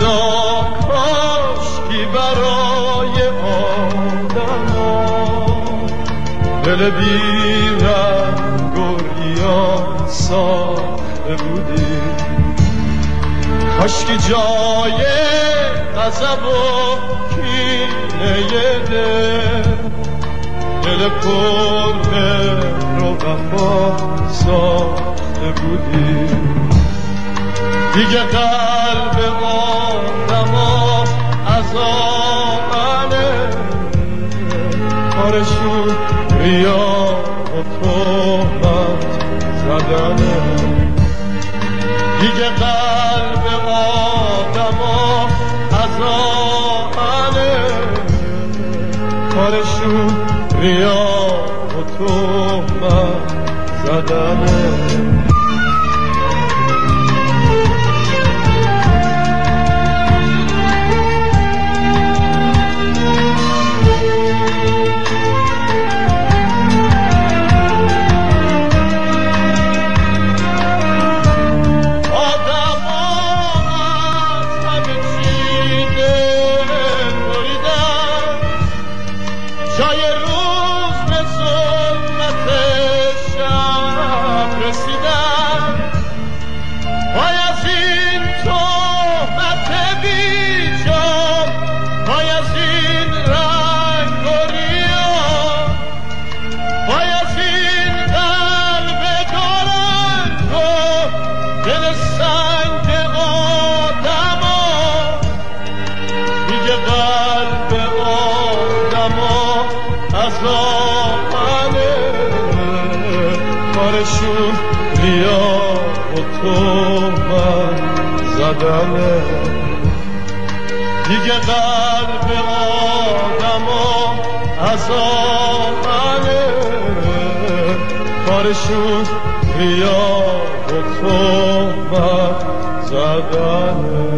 خدا کاشکی برای آدما دل بی رنگ و ریان ساخته بودی، کاشکی جای غضب و کینه دل پر مهر و وفا ساخته بودی. دیگه قلب آدما از آهنه، کارشون ریا و تهمت زدنه. دیگه قلب آدما از آهنه، کارشون ریا و تهمت زدنه. جای روز به ظلمت شب رسیدن، وای از این تهمت بیجان، وای از این رنگ و ریا، وای از این قلب دورنگ و دل سنگ آدما. میگه قلب آدما از آهنه، کارشون ریا و تهمت زدنه. دیگه قلب آدما از آهنه، کارشون ریا و تهمت زدنه.